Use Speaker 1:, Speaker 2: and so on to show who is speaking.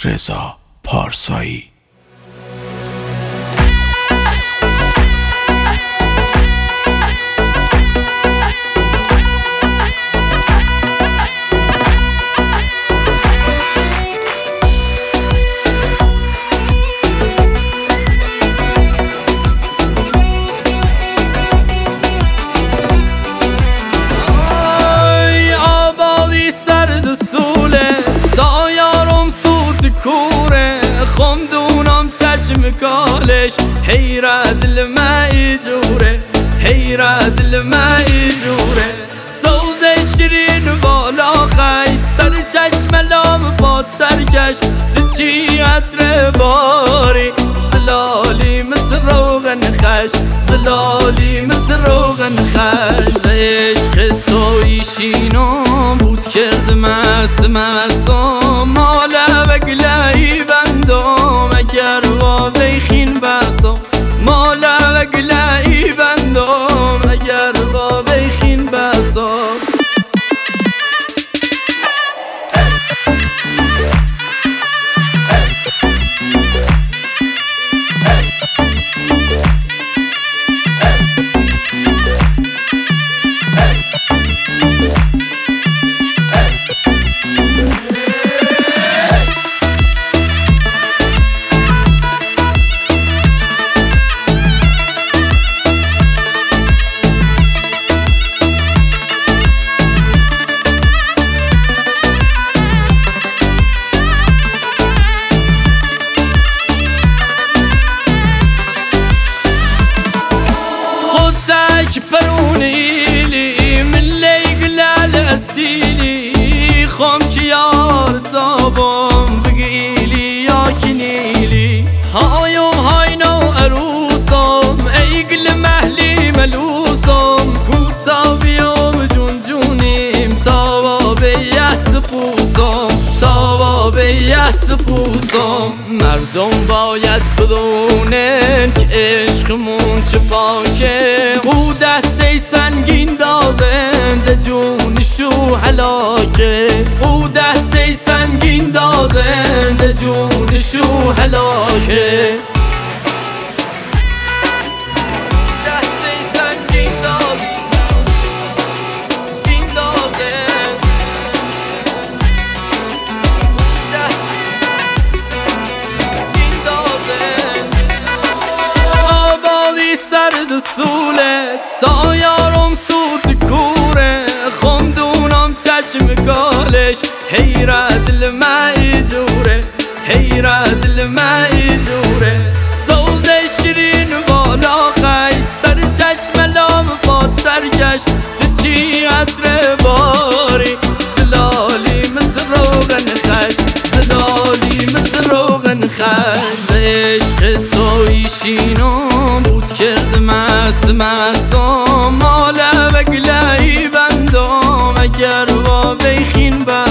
Speaker 1: رضا پارسایی.
Speaker 2: خمدونم چشم کالش حیرت دل ما جوره، حیرت دل ما جوره. سوز شیرین بالا خش سر چشم لام با ترکش چی عطر باری زلالی مثل روغن خش، زلالی مثل روغن خش. عشق توی شینم بود کرد مسم مالا بگلایی بندم اگر با بیخین بسم، مالا بگلایی بندم اگر با بیخین بسم. پرونیلی من لیگلال اسیلی خم کیار تابم بگیلی یا کنیلی هایم هاینو عروسم ایگل محلی ملوسم کوتا بیام جون جونیم تاوا به یس پوسم، تاوا به یس پوسم. مردم باید بدونن که عشقمون چه پاکه، او دسته سنگین دازنده جونشو هلاکه، او دسته سنگین دازنده جونشو هلاکه. سرد سوله تا یارم سوت کوره خمدونم چشم کالش حیرت دل ما جوره، حیرت دل ما جوره. سوز شیرین بالا خش سر چشم لام فاترگش چی عطر باری زلالی مثل روغن خش، زلالی مثل روغن خش. عشق توی شینم بود کرد مسم مالا بگلایی بندم اگر با بیخین